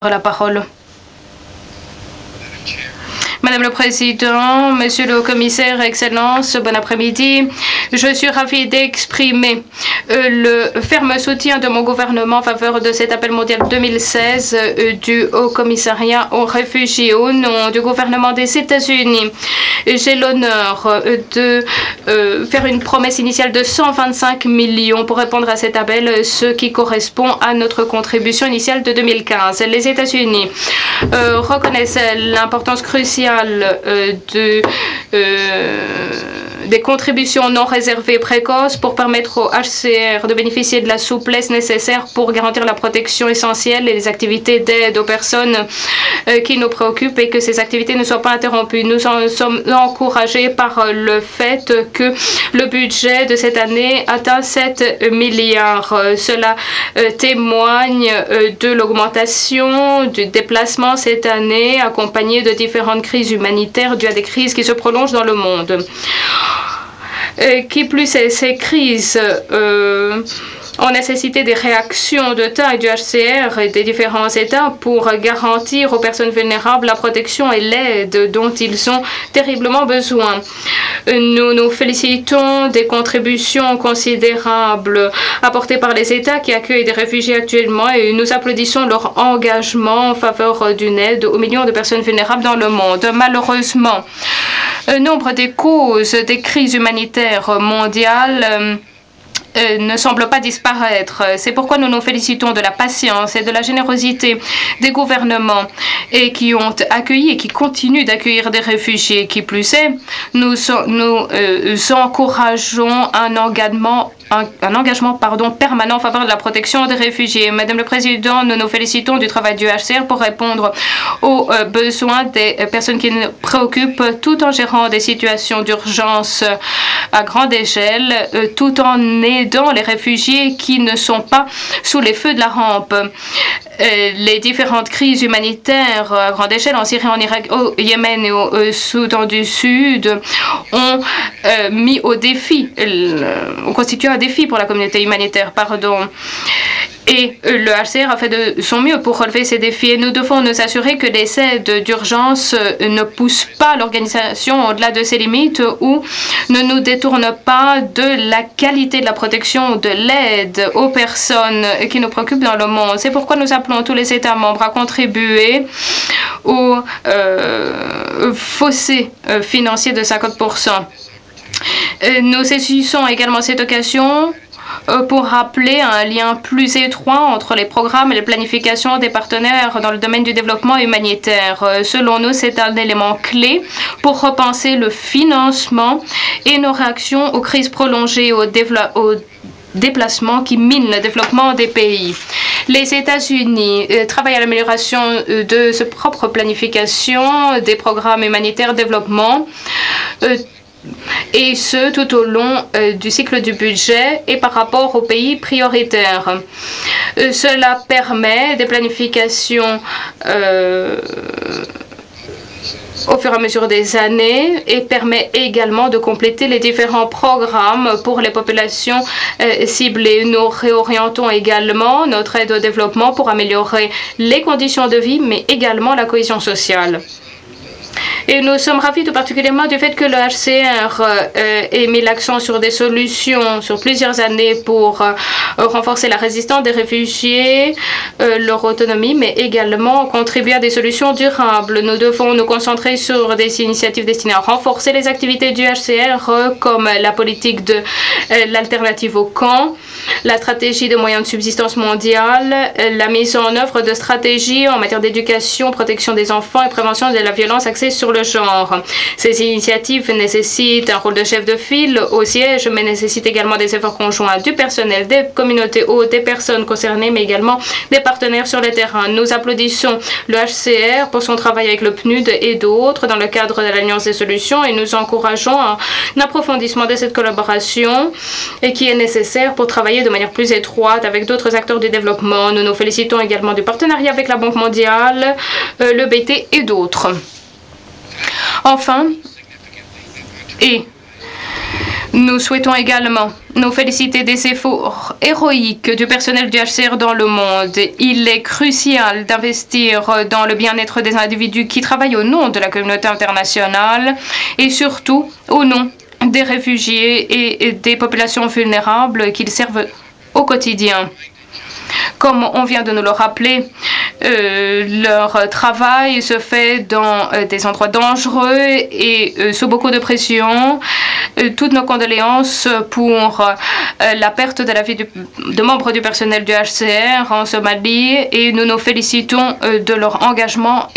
La parole. Madame le Président, Monsieur le Commissaire, Excellences, bon après-midi. Je suis ravie d'exprimer le ferme soutien de mon gouvernement en faveur de cet appel mondial 2016 du Haut Commissariat aux réfugiés au nom du gouvernement des États-Unis. J'ai l'honneur de faire une promesse initiale de 125 millions pour répondre à cet appel, ce qui correspond à notre contribution initiale de 2015. Les États-Unis reconnaissent l'importance cruciale des contributions non réservées précoces pour permettre au HCR de bénéficier de la souplesse nécessaire pour garantir la protection essentielle et les activités d'aide aux personnes qui nous préoccupent et que ces activités ne soient pas interrompues. Nous en sommes encouragés par le fait que le budget de cette année atteint 7 milliards. Cela témoigne de l'augmentation du déplacement cette année, accompagnée de différentes crises humanitaires dues à des crises qui se prolongent dans le monde. Qui plus est, ces crises ont nécessité des réactions de taille du HCR et des différents États pour garantir aux personnes vulnérables la protection et l'aide dont ils ont terriblement besoin. Nous nous félicitons des contributions considérables apportées par les États qui accueillent des réfugiés actuellement et nous applaudissons leur engagement en faveur d'une aide aux millions de personnes vulnérables dans le monde. Malheureusement, nombre des causes des crises humanitaires mondiales ne semble pas disparaître. C'est pourquoi nous nous félicitons de la patience et de la générosité des gouvernements et qui ont accueilli et qui continuent d'accueillir des réfugiés. Qui plus est, nous encourageons un engagement permanent en faveur de la protection des réfugiés. Madame le Président, nous nous félicitons du travail du HCR pour répondre aux besoins des personnes qui nous préoccupent tout en gérant des situations d'urgence à grande échelle, tout en aidant les réfugiés qui ne sont pas sous les feux de la rampe. Les différentes crises humanitaires à grande échelle en Syrie, en Irak, au Yémen et au Soudan du Sud ont mis au défi, ont constitué un défi pour la communauté humanitaire, Et le HCR a fait de son mieux pour relever ces défis et nous devons nous assurer que les aides d'urgence ne poussent pas l'organisation au-delà de ses limites ou ne nous détournent pas de la qualité de la protection, de l'aide aux personnes qui nous préoccupent dans le monde. C'est pourquoi nous appelons tous les États membres à contribuer au fossé financier de 50%. Nous saisissons également cette occasion pour rappeler un lien plus étroit entre les programmes et les planifications des partenaires dans le domaine du développement humanitaire. Selon nous, c'est un élément clé pour repenser le financement et nos réactions aux crises prolongées, aux déplacements qui minent le développement des pays. Les États-Unis travaillent à l'amélioration de sa propre planification des programmes humanitaires de développement et ce tout au long du cycle du budget et par rapport aux pays prioritaires. Cela permet des planifications au fur et à mesure des années et permet également de compléter les différents programmes pour les populations ciblées. Nous réorientons également notre aide au développement pour améliorer les conditions de vie, mais également la cohésion sociale. Et nous sommes ravis tout particulièrement du fait que le HCR ait mis l'accent sur des solutions sur plusieurs années pour renforcer la résistance des réfugiés, leur autonomie, mais également contribuer à des solutions durables. Nous devons nous concentrer sur des initiatives destinées à renforcer les activités du HCR, comme la politique de l'alternative au camp, la stratégie de moyens de subsistance mondiale, la mise en œuvre de stratégies en matière d'éducation, protection des enfants et prévention de la violence axée sur le genre. Ces initiatives nécessitent un rôle de chef de file au siège, mais nécessitent également des efforts conjoints du personnel, des communautés hôtes, des personnes concernées, mais également des partenaires sur le terrain. Nous applaudissons le HCR pour son travail avec le PNUD et d'autres dans le cadre de l'Alliance des solutions et nous encourageons un approfondissement de cette collaboration et qui est nécessaire pour travailler de manière plus étroite avec d'autres acteurs du développement. Nous nous félicitons également du partenariat avec la Banque mondiale, le BT et d'autres. Enfin, et Nous souhaitons également nous féliciter des efforts héroïques du personnel du HCR dans le monde. Il est crucial d'investir dans le bien-être des individus qui travaillent au nom de la communauté internationale et surtout au nom des réfugiés et des populations vulnérables qu'ils servent au quotidien. Comme on vient de nous le rappeler, leur travail se fait dans des endroits dangereux et sous beaucoup de pression. Toutes nos condoléances pour la perte de la vie de membres du personnel du HCR en Somalie et nous nous félicitons de leur engagement